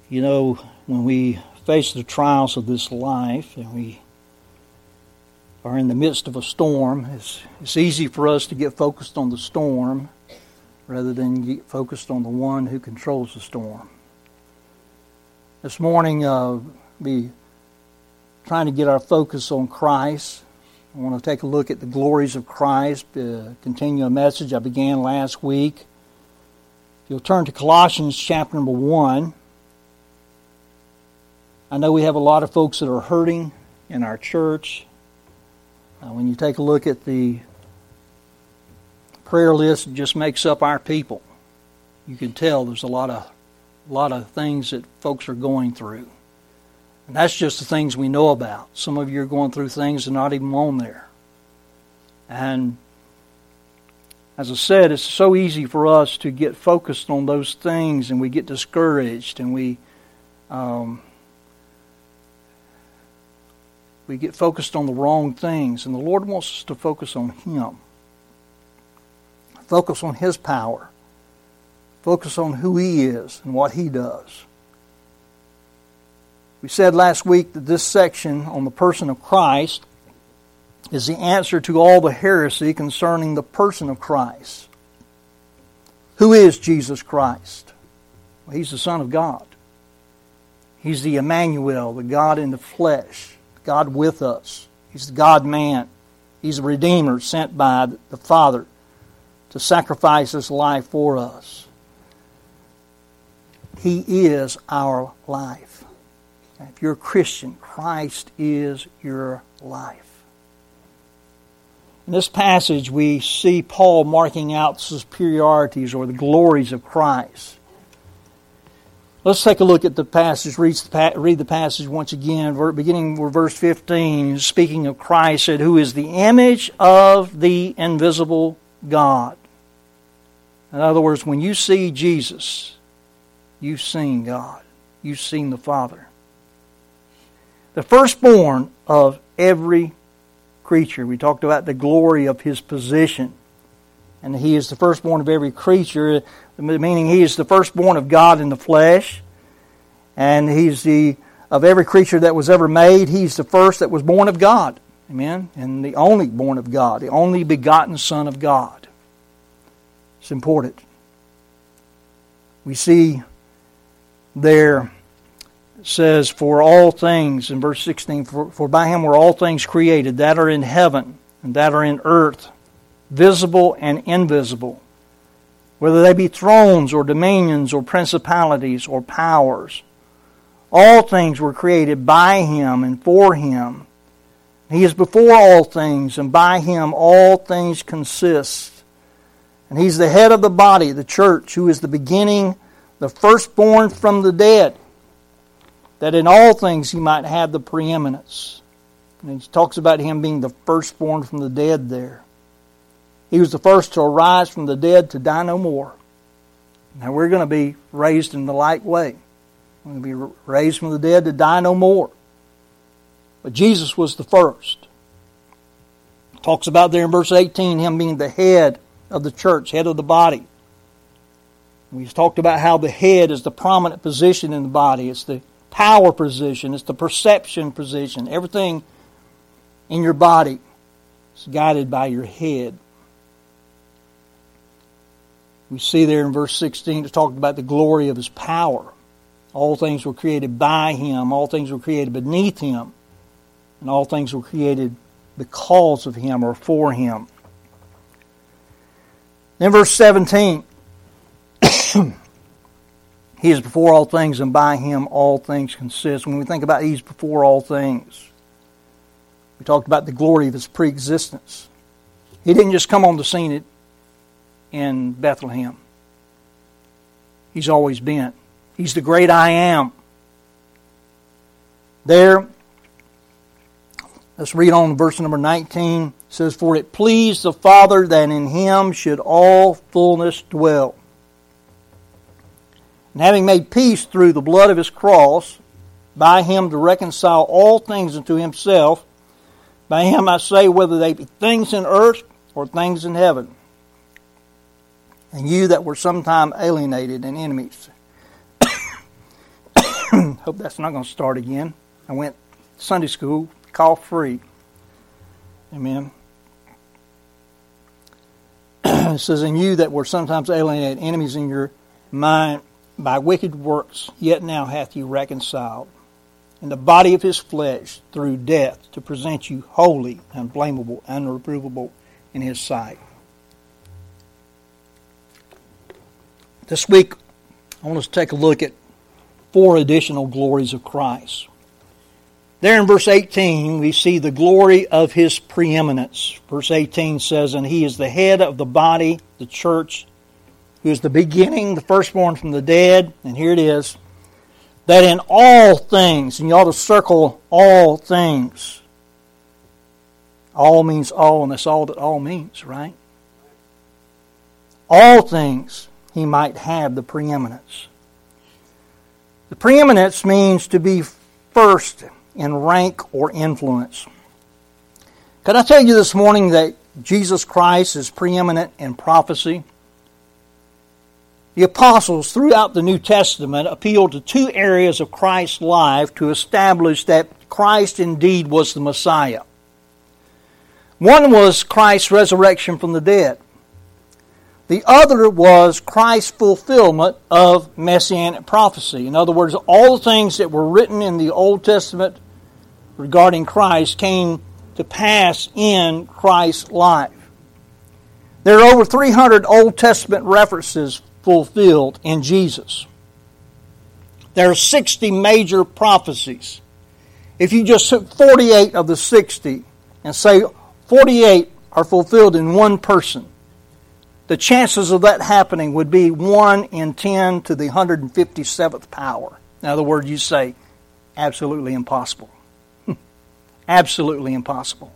You know, when we face the trials of this life and we are in the midst of a storm, it's easy for us to get focused on the storm rather than get focused on the one who controls the storm. This morning, be trying to get our focus on Christ. I want to take a look at the glories of Christ, continue a message I began last week. If you'll turn to Colossians chapter number 1. I know we have a lot of folks that are hurting in our church. When you take a look at the prayer list, it just makes up our people. You can tell there's a lot of things that folks are going through. And that's just the things we know about. Some of you are going through things that are not even on there. And as I said, it's so easy for us to get focused on those things, and we get discouraged, and we get focused on the wrong things. And the Lord wants us to focus on Him. Focus on His power. Focus on who He is and what He does. We said last week that this section on the person of Christ is the answer to all the heresy concerning the person of Christ. Who is Jesus Christ? Well, He's the Son of God. He's the Emmanuel, the God in the flesh, God with us. He's the God-man. He's the Redeemer sent by the Father to sacrifice His life for us. He is our life. If you're a Christian, Christ is your life. In this passage, we see Paul marking out the superiorities or the glories of Christ. Let's take a look at the passage, read the passage once again, beginning with verse 15. Speaking of Christ, said, who is the image of the invisible God. In other words, when you see Jesus, you've seen God. You've seen the Father. The firstborn of every creature. We talked about the glory of His position. And He is the firstborn of every creature, meaning He is the firstborn of God in the flesh. And He's of every creature that was ever made, He's the first that was born of God. Amen? And the only born of God, the only begotten Son of God. It's important. We see there, it says, for all things, in verse 16, for by Him were all things created, that are in heaven and that are in earth, visible and invisible, whether they be thrones or dominions or principalities or powers. All things were created by Him and for Him. He is before all things, and by Him all things consist. And He's the head of the body, the church, who is the beginning, the firstborn from the dead, that in all things He might have the preeminence. And He talks about Him being the firstborn from the dead there. He was the first to arise from the dead to die no more. Now we're going to be raised in the like way. We're going to be raised from the dead to die no more. But Jesus was the first. Talks about there in verse 18, Him being the head of the church, head of the body. We've talked about how the head is the prominent position in the body. It's the power position. It's the perception position. Everything in your body is guided by your head. We see there in verse 16 it talked about the glory of His power. All things were created by Him. All things were created beneath Him. And all things were created because of Him or for Him. Then verse 17. He is before all things, and by Him all things consist. When we think about He's before all things, we talked about the glory of His preexistence. He didn't just come on the scene in Bethlehem. He's always been. He's the great I am. There, let's read on verse number 19. It says, for it pleased the Father that in Him should all fullness dwell. And having made peace through the blood of His cross, by Him to reconcile all things unto Himself, by Him I say, whether they be things in earth or things in heaven. And you that were sometime alienated and enemies Hope that's not going to start again. I went Sunday school, cough free. Amen. It says, "And you that were sometimes alienated, enemies in your mind by wicked works, yet now hath He reconciled in the body of His flesh through death, to present you holy, unblameable, unreprovable in His sight." This week, I want us to take a look at 4 additional glories of Christ. There in verse 18, we see the glory of His preeminence. Verse 18 says, "And He is the head of the body, the church, who is the beginning, the firstborn from the dead." And here it is, "that in all things," and you ought to circle all things. All means all, and that's all that all means, right? All things He might have the preeminence. The preeminence means to be first in rank or influence. Could I tell you this morning that Jesus Christ is preeminent in prophecy? The apostles throughout the New Testament appealed to 2 areas of Christ's life to establish that Christ indeed was the Messiah. One was Christ's resurrection from the dead. The other was Christ's fulfillment of messianic prophecy. In other words, all the things that were written in the Old Testament regarding Christ came to pass in Christ's life. There are over 300 Old Testament references fulfilled in Jesus. There are 60 major prophecies. If you just took 48 of the 60 and say 48 are fulfilled in one person, the chances of that happening would be 1 in 10 to the 157th power. In other words, you say, absolutely impossible. Absolutely impossible.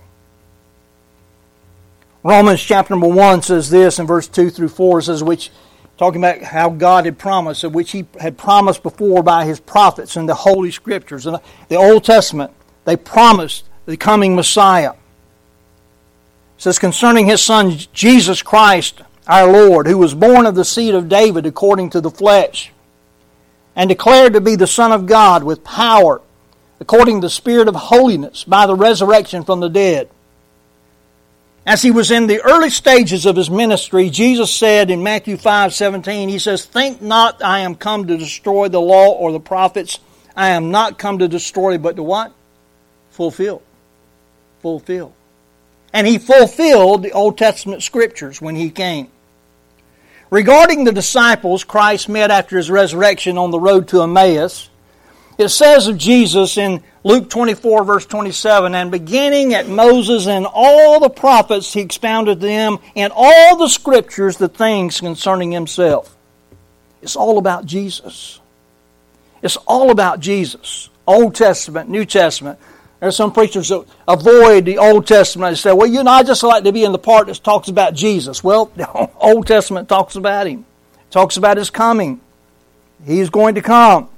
Romans chapter number 1 says this in verse 2 through 4, says, which, talking about how God had promised, of which He had promised before by His prophets in the Holy Scriptures. In the Old Testament, they promised the coming Messiah. It says, concerning His Son, Jesus Christ, our Lord, who was born of the seed of David according to the flesh, and declared to be the Son of God with power, according to the Spirit of holiness, by the resurrection from the dead. As He was in the early stages of His ministry, Jesus said in Matthew 5:17, He says, "Think not I am come to destroy the law or the prophets. I am not come to destroy, but to what? Fulfill. Fulfill." And He fulfilled the Old Testament Scriptures when He came. Regarding the disciples Christ met after His resurrection on the road to Emmaus, it says of Jesus in Luke 24 verse 27, "And beginning at Moses and all the prophets, He expounded to them in all the Scriptures the things concerning Himself." It's all about Jesus. It's all about Jesus. Old Testament, New Testament. There are some preachers that avoid the Old Testament and say, well, I just like to be in the part that talks about Jesus. Well, the Old Testament talks about Him. It talks about His coming. He is going to come.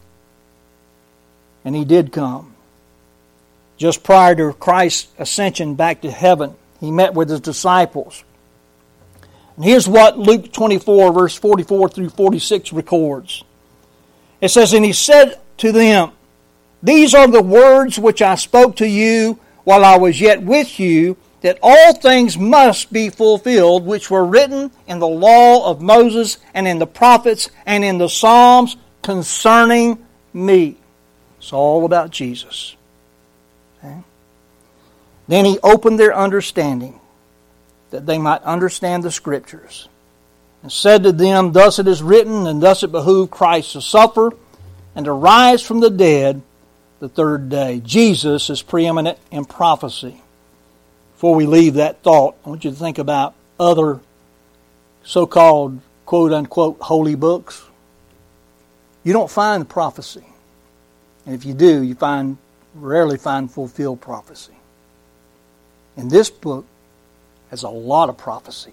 And He did come. Just prior to Christ's ascension back to heaven, He met with His disciples. And here's what Luke 24, verse 44 through 46 records. It says, "And He said to them, These are the words which I spoke to you while I was yet with you, that all things must be fulfilled, which were written in the law of Moses and in the prophets and in the Psalms concerning me." It's all about Jesus. Okay? Then He opened their understanding, that they might understand the Scriptures, and said to them, "Thus it is written, and thus it behooved Christ to suffer, and to rise from the dead the third day." Jesus is preeminent in prophecy. Before we leave that thought, I want you to think about other so-called, quote-unquote, holy books. You don't find prophecy. And if you do, you rarely find fulfilled prophecy. And this book has a lot of prophecy.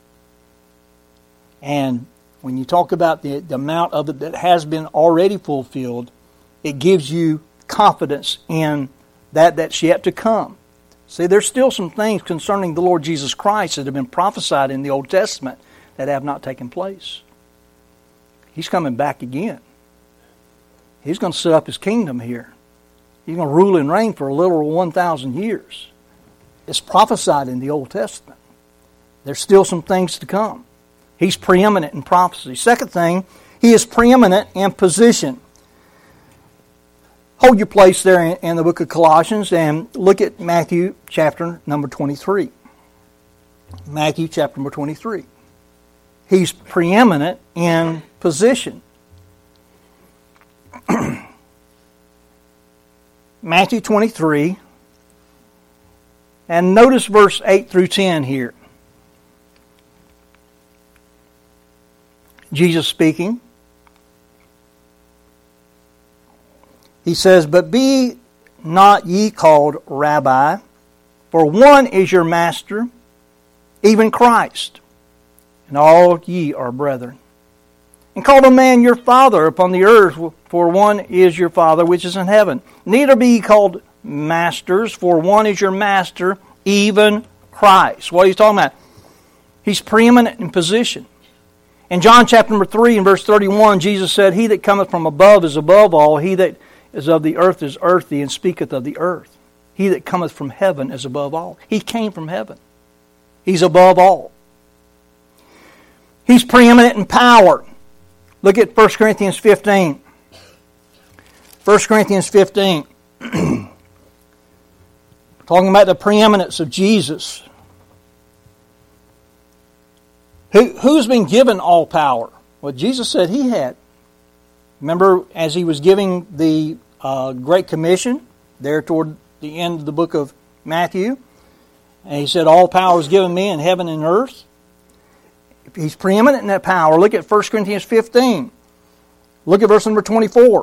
And when you talk about the amount of it that has been already fulfilled, it gives you confidence in that's yet to come. See, there's still some things concerning the Lord Jesus Christ that have been prophesied in the Old Testament that have not taken place. He's coming back again. He's going to set up His kingdom here. He's going to rule and reign for a literal 1,000 years. It's prophesied in the Old Testament. There's still some things to come. He's preeminent in prophecy. Second thing, He is preeminent in position. Hold your place there in the book of Colossians and look at Matthew chapter number 23. Matthew chapter number 23. He's preeminent in position. Matthew 23. And notice verse 8 through 10 here. Jesus speaking. He says, "But be not ye called Rabbi, for one is your master, even Christ, and all ye are brethren. And call a man your father upon the earth, for one is your Father which is in heaven. Neither be ye called masters, for one is your master, even Christ." What are you talking about? He's preeminent in position. In John chapter number 3 and verse 31, Jesus said, "He that cometh from above is above all. He that is of the earth is earthy, and speaketh of the earth. He that cometh from heaven is above all." He came from heaven. He's above all. He's preeminent in power. Look at 1 Corinthians 15. 1 Corinthians 15. Talking about the preeminence of Jesus. Who's been given all power? Well, Jesus said He had. Remember, as He was giving the Great Commission, there toward the end of the book of Matthew, and He said, "All power is given me in heaven and earth." He's preeminent in that power. Look at 1 Corinthians 15. Look at verse number 24.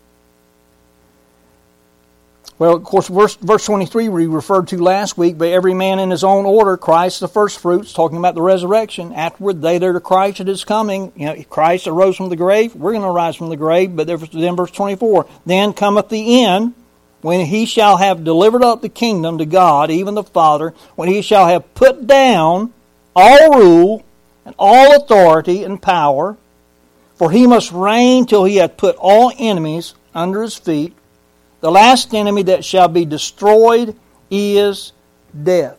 Well, of course, verse 23 we referred to last week, "But every man in his own order, Christ the firstfruits," talking about the resurrection. "Afterward, they that are Christ that is coming." You know, Christ arose from the grave. We're going to rise from the grave. But then verse 24, "Then cometh the end, when He shall have delivered up the kingdom to God, even the Father, when He shall have put down all rule and all authority and power. For He must reign till He hath put all enemies under His feet. The last enemy that shall be destroyed is death."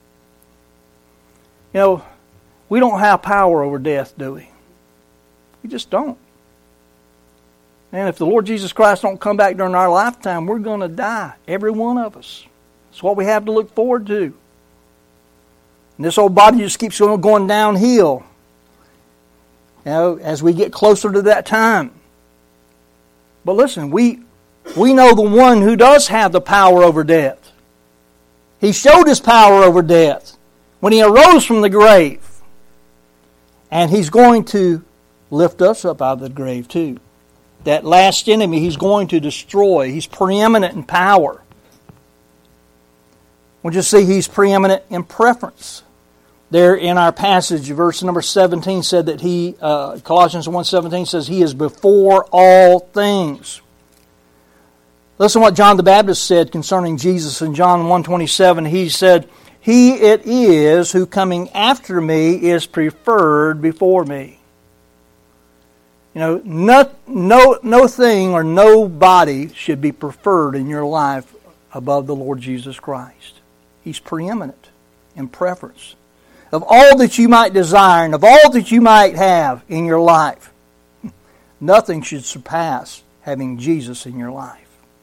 You know, we don't have power over death, do we? We just don't. And if the Lord Jesus Christ don't come back during our lifetime, we're going to die. Every one of us. It's what we have to look forward to. And this old body just keeps going downhill. You know, as we get closer to that time. But listen, we know the one who does have the power over death. He showed His power over death when He arose from the grave. And He's going to lift us up out of the grave too. That last enemy He's going to destroy. He's preeminent in power. We'll just see He's preeminent in preference. There in our passage, verse number 17 said that He, Colossians 1:17 says, He is before all things. Listen to what John the Baptist said concerning Jesus in John 1:27. He said, "He it is who coming after me is preferred before me." You know, no thing or nobody should be preferred in your life above the Lord Jesus Christ. He's preeminent in preference. Of all that you might desire and of all that you might have in your life, nothing should surpass having Jesus in your life.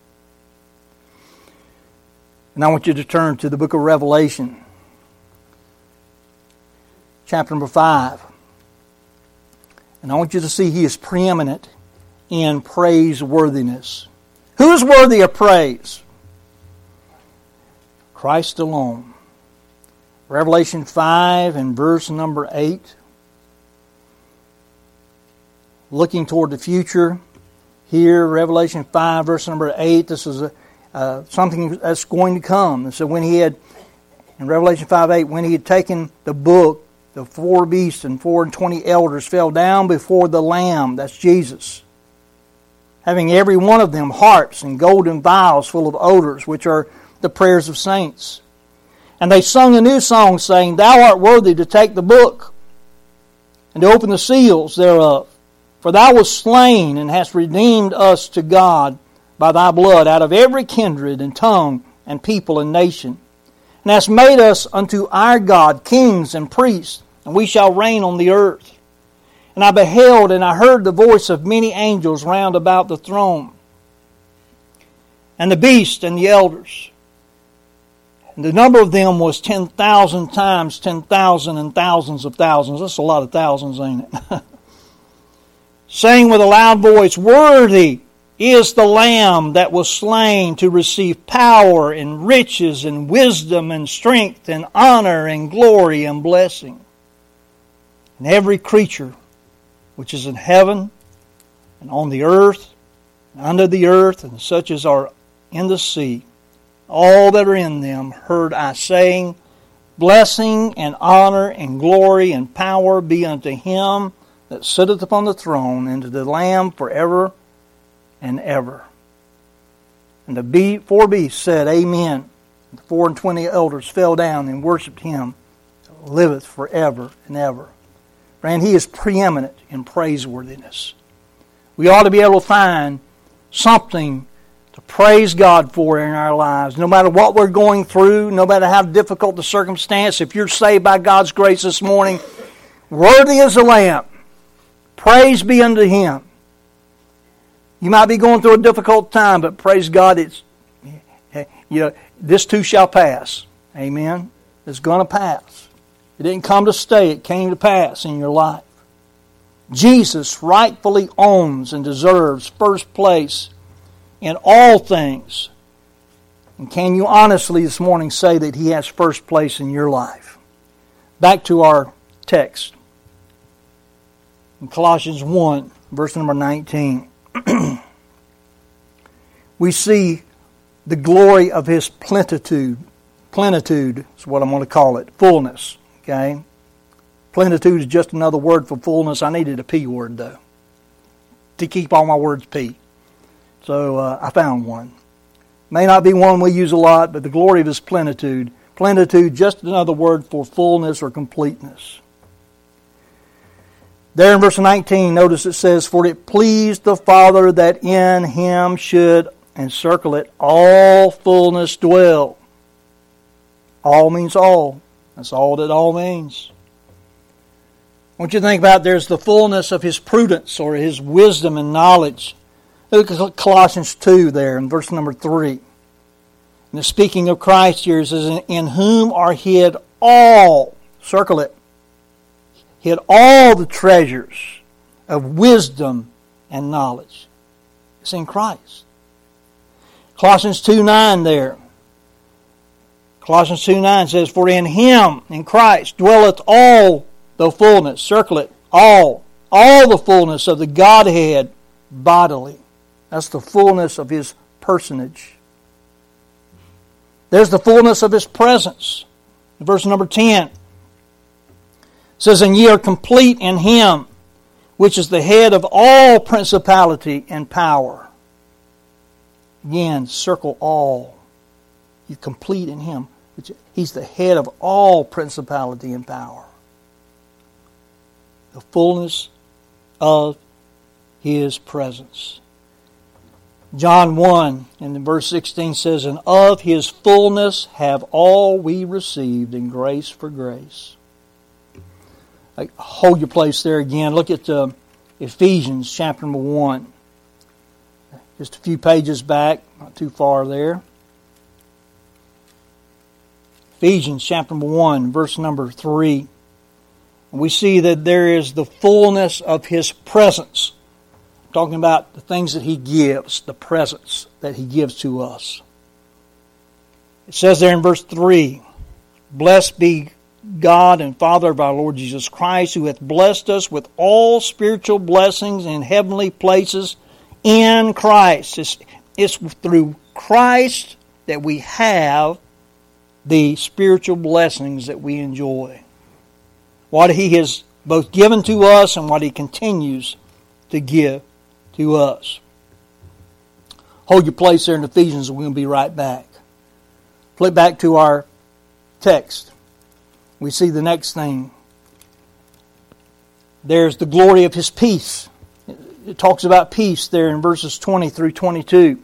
And I want you to turn to the book of Revelation, chapter number 5. And I want you to see He is preeminent in praiseworthiness. Who is worthy of praise? Christ alone. Revelation 5 and verse number 8. Looking toward the future, here, Revelation 5, verse number 8, this is something that's going to come. And so when He had, in Revelation 5:8, when He had taken the book, the 4 beasts and 24 elders fell down before the Lamb, that's Jesus, having every one of them harps and golden vials full of odors, which are the prayers of saints. And they sung a new song, saying, "Thou art worthy to take the book and to open the seals thereof. For thou wast slain, and hast redeemed us to God by thy blood out of every kindred and tongue and people and nation, and hast made us unto our God kings and priests, and we shall reign on the earth. And I beheld, and I heard the voice of many angels round about the throne, and the beast and the elders. And the number of them was 10,000 times 10,000 and thousands of thousands. That's a lot of thousands, ain't it? Saying with a loud voice, Worthy is the Lamb that was slain to receive power and riches and wisdom and strength and honor and glory and blessing. And every creature which is in heaven and on the earth and under the earth and such as are in the sea, all that are in them, heard I saying, Blessing and honor and glory and power be unto him that sitteth upon the throne, and to the Lamb forever and ever. And the 4 beasts said, Amen. And the 24 elders fell down and worshipped him that liveth forever and ever. Friend, he is preeminent in praiseworthiness. We ought to be able to find something to praise God for in our lives. No matter what we're going through, no matter how difficult the circumstance, if you're saved by God's grace this morning, worthy is the Lamb. Praise be unto him. You might be going through a difficult time, but praise God, this too shall pass. Amen. It's going to pass. It didn't come to stay, it came to pass in your life. Jesus rightfully owns and deserves first place in all things. And can you honestly this morning say that he has first place in your life? Back to our text. In Colossians 1, verse number 19, we see the glory of his plenitude. Plenitude is what I'm going to call it. Fullness. Okay? Plenitude is just another word for fullness. I needed a P word, though, to keep all my words P. So I found one. May not be one we use a lot, but the glory of his plenitude. Plenitude, just another word for fullness or completeness. There in verse 19, notice it says, For it pleased the Father that in him should, and circle it, all fullness dwell. All means all. That's all that all means. I want you to think about there's the fullness of his prudence or his wisdom and knowledge. Look at Colossians 2 there in verse number 3. And speaking of Christ here, it says, In whom are hid all, circle it, hid all the treasures of wisdom and knowledge. It's in Christ. Colossians 2:9 there. Colossians 2:9 says, For in him, in Christ, dwelleth all the fullness, circle it, all the fullness of the Godhead bodily. That's the fullness of his personage. There's the fullness of his presence. In verse number 10, it says, And ye are complete in him, which is the head of all principality and power. Again, circle all. You're complete in him. He's the head of all principality and power. The fullness of his presence. John 1 and verse 16 says, And of his fullness have all we received in grace for grace. Hold your place there again. Look at Ephesians chapter number 1. Just a few pages back, not too far there. Ephesians chapter number 1, verse number 3. And we see that there is the fullness of his presence. I'm talking about the things that he gives, the presence that he gives to us. It says there in verse 3, Blessed be God and Father of our Lord Jesus Christ, who hath blessed us with all spiritual blessings in heavenly places in Christ. It's through Christ that we have the spiritual blessings that we enjoy. What he has both given to us and what he continues to give to us. Hold your place there in Ephesians, and we're going to be right back. Flip back to our text. We see the next thing. There's the glory of his peace. it talks about peace there in verses 20 through 22.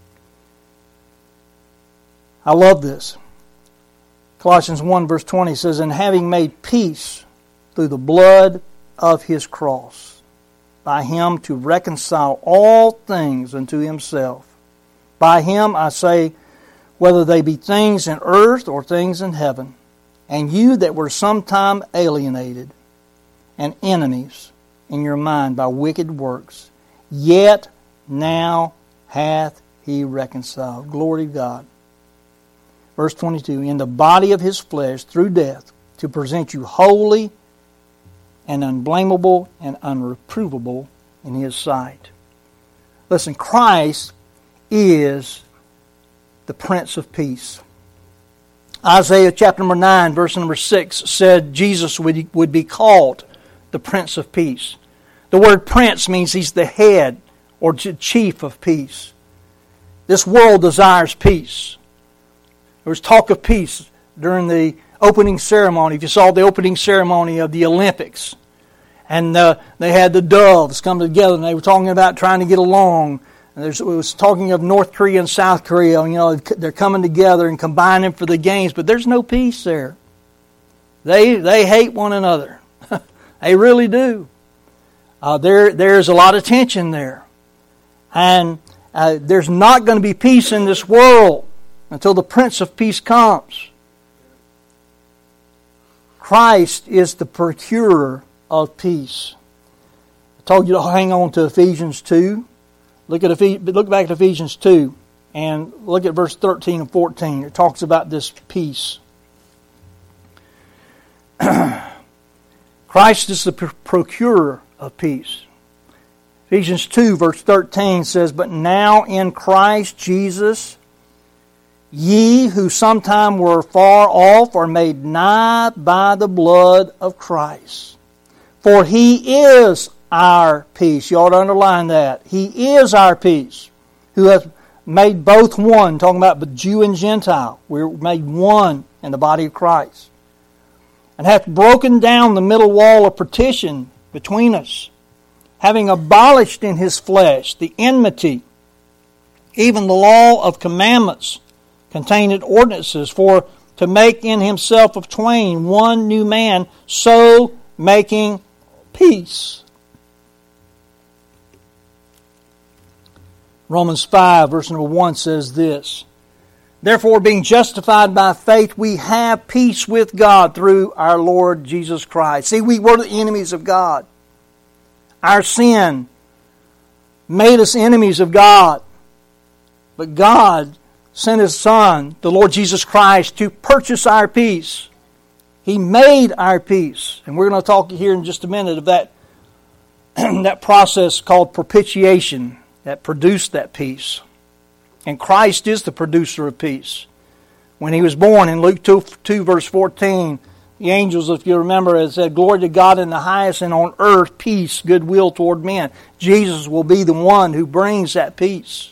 I love this. Colossians 1 verse 20 says, "And having made peace through the blood of His cross, by Him to reconcile all things unto Himself. By Him, I say, whether they be things in earth or things in heaven. And you that were sometime alienated and enemies in your mind by wicked works, yet now hath He reconciled." Glory to God. Verse 22, "In the body of His flesh through death, to present you holy and unblameable and unreprovable in His sight." Listen, Christ is the Prince of Peace. Isaiah chapter number 9, verse number 6 said Jesus would be called the Prince of Peace. The word prince means He's the head or chief of peace. This world desires peace. There was talk of peace during the opening ceremony. If you saw the opening ceremony of the Olympics, and they had the doves come together, and they were talking about trying to get along. And it was talking of North Korea and South Korea. You know, they're coming together and combining for the games, but there's no peace there. They hate one another. They really do. There's a lot of tension there, and there's not going to be peace in this world until the Prince of Peace comes. Christ is the procurer of peace. I told you to hang on to Ephesians 2. Look back at Ephesians 2 and look at verse 13 and 14. It talks about this peace. Christ is the procurer of peace. Ephesians 2 verse 13 says, "But now in Christ Jesus, ye who sometime were far off are made nigh by the blood of Christ. For He is our peace." You ought to underline that. He is our peace, who hath made both one, talking about the Jew and Gentile. We're made one in the body of Christ. "And hath broken down the middle wall of partition between us, having abolished in His flesh the enmity, even the law of commandments contained in ordinances, for to make in Himself of twain one new man, so making peace." Romans 5 verse number 1 says this, "Therefore, being justified by faith, we have peace with God through our Lord Jesus Christ." See, we were the enemies of God. Our sin made us enemies of God. But God sent His Son, the Lord Jesus Christ, to purchase our peace. He made our peace. And we're going to talk here in just a minute of that, that process called propitiation that produced that peace. And Christ is the producer of peace. When He was born in Luke 2 verse 14, the angels, if you remember, it said, "Glory to God in the highest, and on earth peace, goodwill toward men." Jesus will be the one who brings that peace.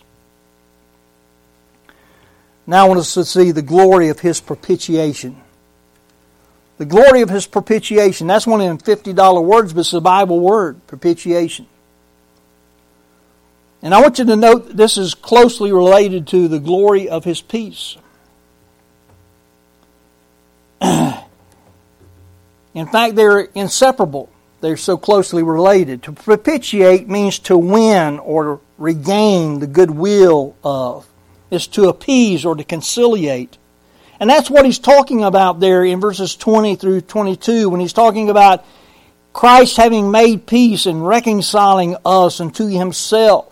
Now I want us to see the glory of His propitiation. The glory of His propitiation. That's one of them $50 words, but it's a Bible word, propitiation. And I want you to note this is closely related to the glory of His peace. In fact, they're inseparable. They're so closely related. To propitiate means to win or regain the goodwill of. It's to appease or to conciliate. And that's what He's talking about there in verses 20 through 22 when He's talking about Christ having made peace and reconciling us unto Himself.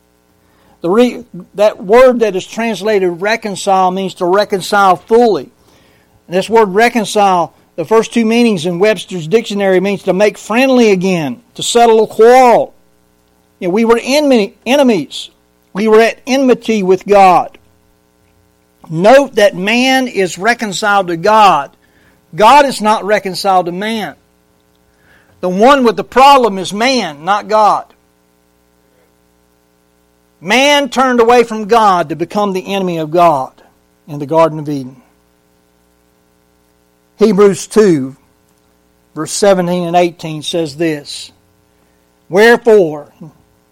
That word that is translated reconcile means to reconcile fully. And this word reconcile, the first two meanings in Webster's dictionary, means to make friendly again, to settle a quarrel. You know, we were enemies. We were at enmity with God. Note that man is reconciled to God. God is not reconciled to man. The one with the problem is man, not God. Man turned away from God to become the enemy of God in the Garden of Eden. Hebrews 2, verse 17 and 18 says this, "Wherefore,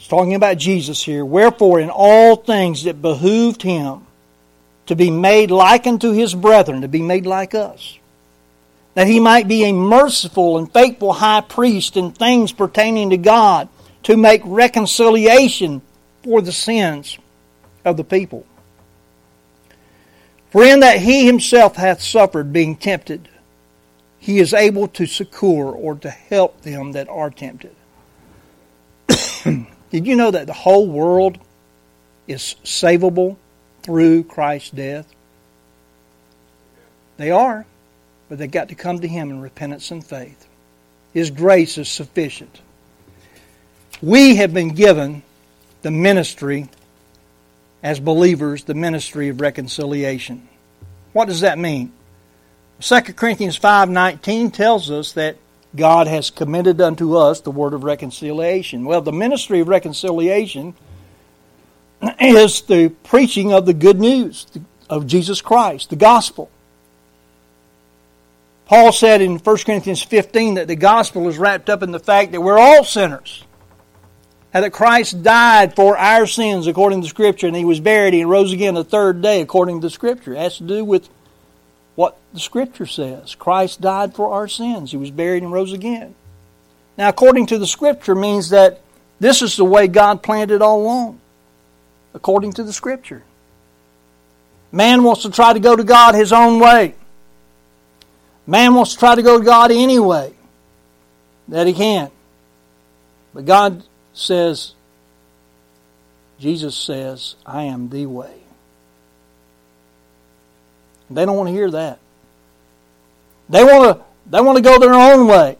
talking about Jesus here. Wherefore in all things it behooved him to be made like unto his brethren, to be made like us, that he might be a merciful and faithful high priest in things pertaining to God, to make reconciliation for the sins of the people. For in that he himself hath suffered being tempted, he is able to succor or to help them that are tempted. Did you know that the whole world is savable through Christ's death? They are, but they've got to come to him in repentance and faith. His grace is sufficient. We have been given the ministry, as believers, the ministry of reconciliation. What does that mean? 2 Corinthians 5:19 tells us that God has committed unto us the word of reconciliation. Well, the ministry of reconciliation is the preaching of the good news of Jesus Christ, the gospel. Paul said in 1 Corinthians 15 that the gospel is wrapped up in the fact that we're all sinners, and that Christ died for our sins according to Scripture, and he was buried and rose again the third day according to Scripture. It has to do with what the Scripture says. Christ died for our sins. He was buried and rose again. Now, according to the Scripture means that this is the way God planned it all along, according to the Scripture. Man wants to try to go to God his own way. Man wants to try to go to God any way that he can. But God says, Jesus says, I am the way. They don't want to hear that. They want to go their own way.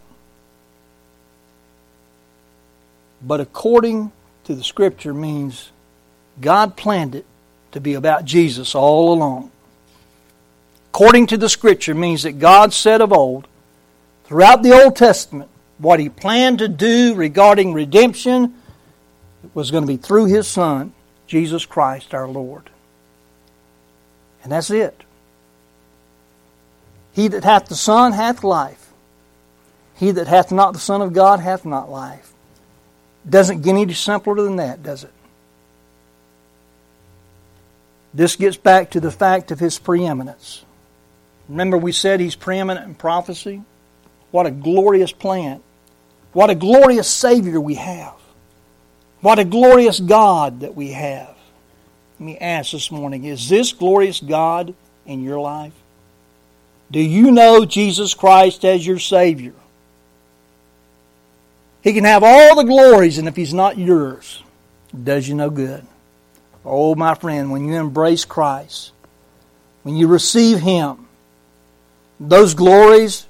But according to the Scripture means God planned it to be about Jesus all along. According to the Scripture means that God said of old, throughout the Old Testament, what he planned to do regarding redemption was going to be through his Son, Jesus Christ our Lord. And that's it. He that hath the Son hath life. He that hath not the Son of God hath not life. Doesn't get any simpler than that, does it? This gets back to the fact of his preeminence. Remember we said he's preeminent in prophecy? What a glorious plan. What a glorious Savior we have. What a glorious God that we have. Let me ask this morning, is this glorious God in your life? Do you know Jesus Christ as your Savior? He can have all the glories, and if he's not yours, it does you no good. Oh, my friend, when you embrace Christ, when you receive him, those glories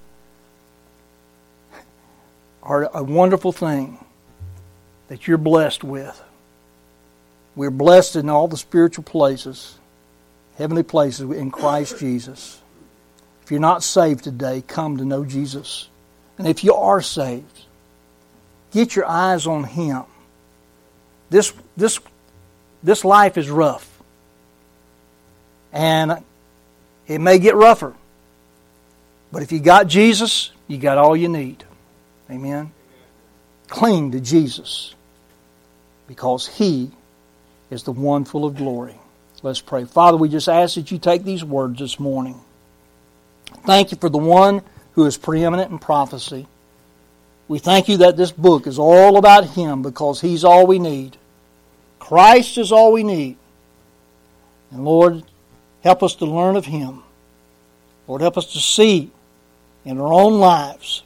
are a wonderful thing that you're blessed with. We're blessed in all the spiritual places, heavenly places in Christ Jesus. If you're not saved today, come to know Jesus. And if you are saved, get your eyes on him. This life is rough. And it may get rougher. But if you got Jesus, you got all you need. Amen? Cling to Jesus, because he is the one full of glory. Let's pray. Father, we just ask that you take these words this morning. Thank you for the one who is preeminent in prophecy. We thank you that this book is all about him, because he's all we need. Christ is all we need. And Lord, help us to learn of him. Lord, help us to see in our own lives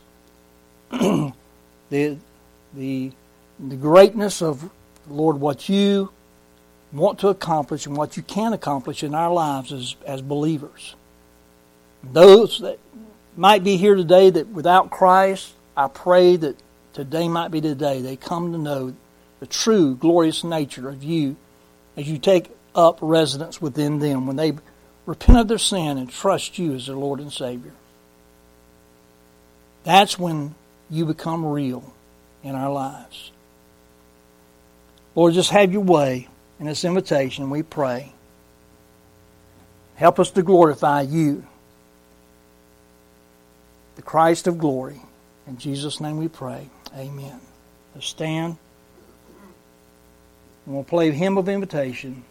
the greatness of, Lord, what you want to accomplish and what you can accomplish in our lives as believers. Those that might be here today that without Christ, I pray that today might be the day they come to know the true glorious nature of you as you take up residence within them when they repent of their sin and trust you as their Lord and Savior. That's when you become real in our lives. Lord, just have your way in this invitation, we pray. Help us to glorify you, the Christ of glory. In Jesus' name we pray. Amen. Let's stand. We'll play a hymn of invitation.